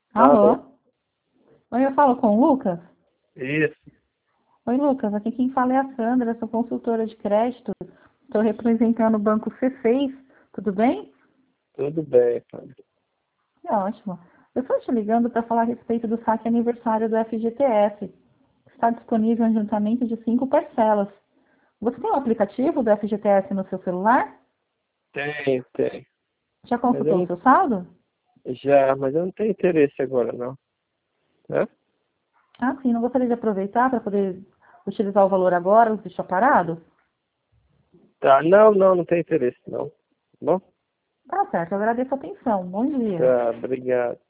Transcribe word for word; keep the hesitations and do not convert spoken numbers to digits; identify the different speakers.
Speaker 1: Alô?
Speaker 2: Alô? Oi, eu falo com o Lucas?
Speaker 1: Isso,
Speaker 2: Oi, Lucas, aqui quem fala é a Sandra, sou consultora de crédito. Estou representando o Banco C seis, tudo bem?
Speaker 1: tudo bem, Fábio.
Speaker 2: Que ótimo. Eu estou te ligando para falar a respeito do saque aniversário do F G T S. Está disponível um adiantamento de cinco parcelas. Você tem o aplicativo do F G T S no seu celular?
Speaker 1: Tenho, tenho.
Speaker 2: Já
Speaker 1: Mas eu
Speaker 2: consultou o
Speaker 1: não,
Speaker 2: seu saldo?
Speaker 1: já, mas eu não tenho interesse agora, não. Né?
Speaker 2: Ah, sim, não gostaria de aproveitar para poder utilizar o valor agora, deixar parado?
Speaker 1: Tá, não, não, não tenho interesse, não. Tá bom?
Speaker 2: Tá certo, eu agradeço a atenção. Bom dia.
Speaker 1: Tá, obrigado.